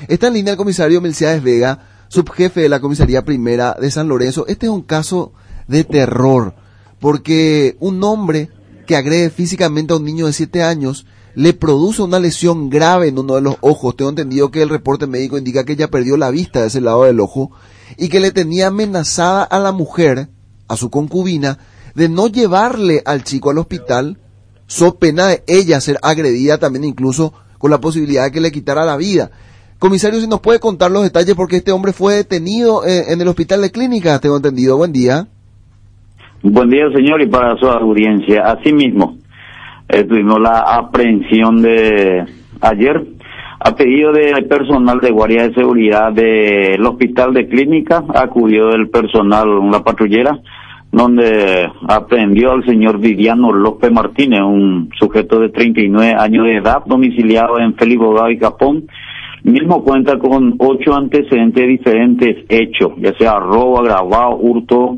Está en línea el comisario Milciades Vega, subjefe de la comisaría primera de San Lorenzo. Este es un caso de terror, porque un hombre que agrede físicamente a un niño de 7 años le produce una lesión grave en uno de los ojos. Tengo entendido que el reporte médico indica que ella perdió la vista de ese lado del ojo y que le tenía amenazada a la mujer, a su concubina, de no llevarle al chico al hospital, so pena de ella ser agredida también, incluso con la posibilidad de que le quitara la vida. Comisario, si nos puede contar los detalles, porque este hombre fue detenido en el hospital de clínicas, tengo entendido. Buen día. Buen día, señor, y para su audiencia. Asimismo, tuvimos la aprehensión de ayer a pedido del personal de guardia de seguridad del hospital de clínica. Acudió el personal, una patrullera, donde aprehendió al señor Viviano López Martínez, un sujeto de 39 años de edad, domiciliado en Félix Bogado y Capón. Mismo cuenta con 8 antecedentes de diferentes hechos, ya sea robo, agravado, hurto,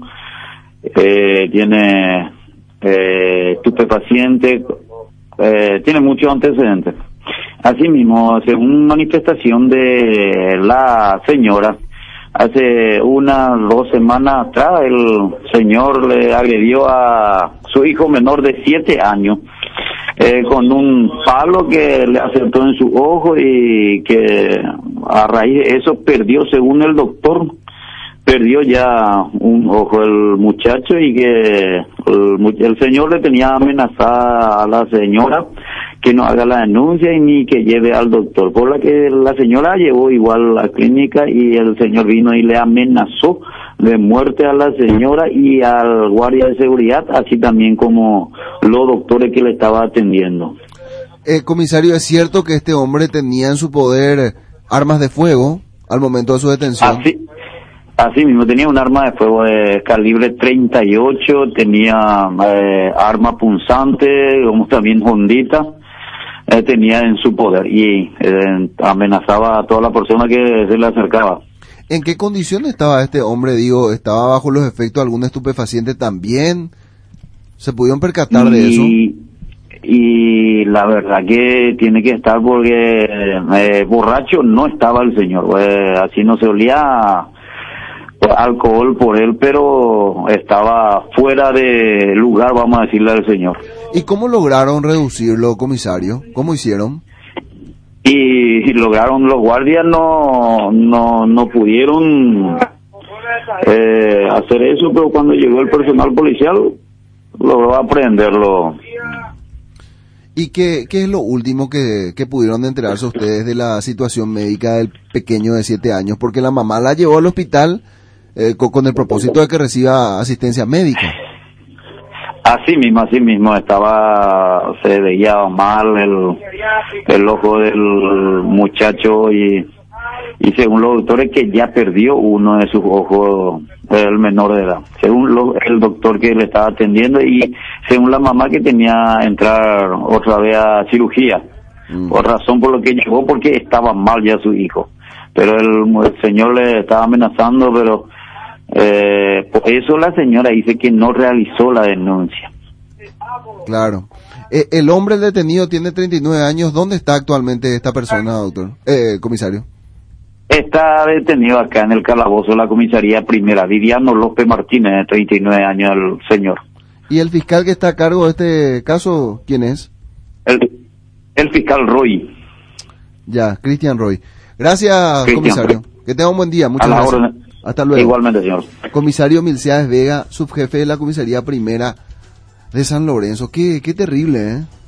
tiene estupefaciente, tiene muchos antecedentes. Asimismo, según manifestación de la señora, hace 1 o 2 semanas atrás el señor le agredió a su hijo menor de 7 años con un palo que le acertó en su ojo, y que a raíz de eso perdió, según el doctor, perdió ya un ojo el muchacho, y que el señor le tenía amenazada a la señora que no haga la denuncia y ni que lleve al doctor, por la que la señora llevó igual a la clínica, y el señor vino y le amenazó de muerte a la señora y al guardia de seguridad, así también como los doctores que le estaba atendiendo. Comisario, ¿es cierto que este hombre tenía en su poder armas de fuego al momento de su detención? Así mismo, tenía un arma de fuego de calibre 38, tenía arma punzante, como también hondita, tenía en su poder, y amenazaba a toda la persona que se le acercaba. ¿En qué condición estaba este hombre? Digo, ¿estaba bajo los efectos de algún estupefaciente también? ¿Se pudieron percatar de eso? Y la verdad que tiene que estar, porque borracho no estaba el señor, así no se olía alcohol por él, pero estaba fuera de lugar, vamos a decirle al señor. ¿Y cómo lograron reducirlo, comisario? ¿Cómo hicieron? Y lograron, los guardias no pudieron hacer eso, pero cuando llegó el personal policial logró aprenderlo. ¿Y qué es lo último que pudieron enterarse ustedes de la situación médica del pequeño de 7 años? Porque la mamá la llevó al hospital con el propósito de que reciba asistencia médica. Así mismo se veía mal el ojo del muchacho, y según los doctores que ya perdió uno de sus ojos, el menor de edad, según el doctor que le estaba atendiendo, y según la mamá que tenía que entrar otra vez a cirugía, por razón por lo que llegó, porque estaba mal ya su hijo, pero el señor le estaba amenazando, pero por eso la señora dice que no realizó la denuncia. Claro. El hombre detenido tiene 39 años. ¿Dónde está actualmente esta persona, doctor? Comisario. Está detenido acá en el calabozo de la comisaría primera, Viviano López Martínez, de 39 años, el señor. ¿Y el fiscal que está a cargo de este caso, quién es? El fiscal Roy. Ya, Cristian Roy. Gracias, comisario. Que tenga un buen día. Muchas gracias. Hasta luego. Igualmente, señor. Comisario Milciades Vega, subjefe de la comisaría primera de San Lorenzo. Qué terrible, ¿eh?